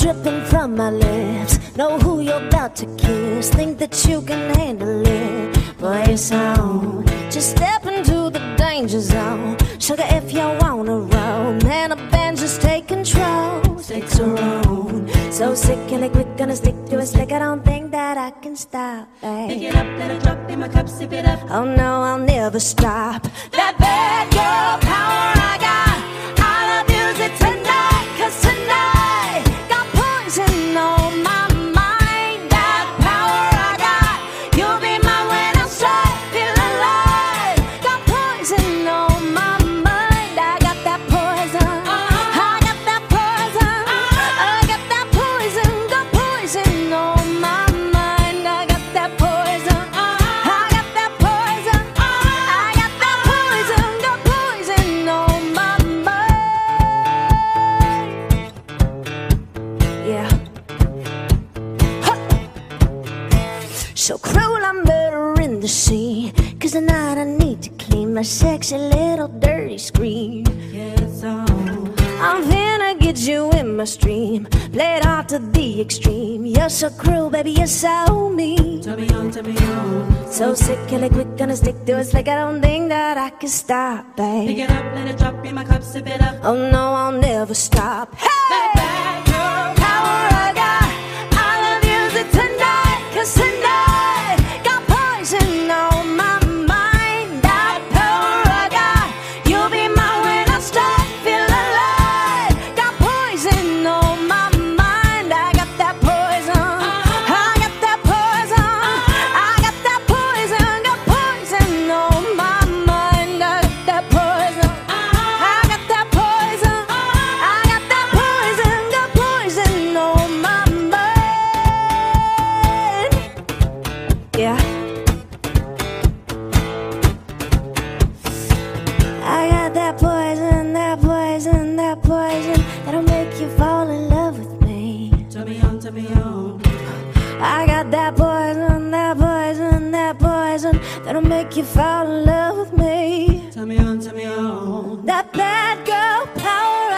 dripping from my lips. Know who you're about to kiss. Think that you can handle it. Boy, it's on. Just step into the danger zone. Sugar, if you wanna roll, man, a band, just take control. Sticks around. So sick and quick, gonna stick to it slick. I don't think that I can stop. Pick it up, let it drop in my cup, sip it up. Oh no, I'll never stop. That bad girl power I got, I'll abuse it tonight. 'Cause tonight got poison on my mind. That power I got, you'll be mine when I'm straight, feel alive. Got poison on my mind. I got that poison. I got that poison. I got that poison. Got poison on my mind. I got that poison. I got that poison. I got that poison. Got poison on my mind. Yeah. Huh. So cruel, I'm better in the scene. 'Cause tonight I need to clean my sexy little dirty scream. Yeah, it's on. I'm finna get you in my stream. Play it hard to the extreme. You're so cruel, baby, you're so mean. Turn me on, turn me on. So sick, kill it quick, gonna stick to it like I don't think that I can stop, Pick babe. it up, let it drop in my cup, sip it up. Oh no, I'll never stop. Hey! Bad girl Power I got, I'll abuse it tonight. 'Cause tonight got poison on my mind. That power I got, you'll be mine when I start, feel alive. Got poison on my mind. I got that poison. I got that poison. I got that poison. Got poison on my mind. I got that poison. I got that poison. I got that poison. Got poison on my mind. Yeah. I got that poison, that poison, that poison that'll make you fall in love with me. Turn me on, turn me on. I got that poison, that poison, that poison that'll make you fall in love with me. Turn me on, turn me on. That bad girl power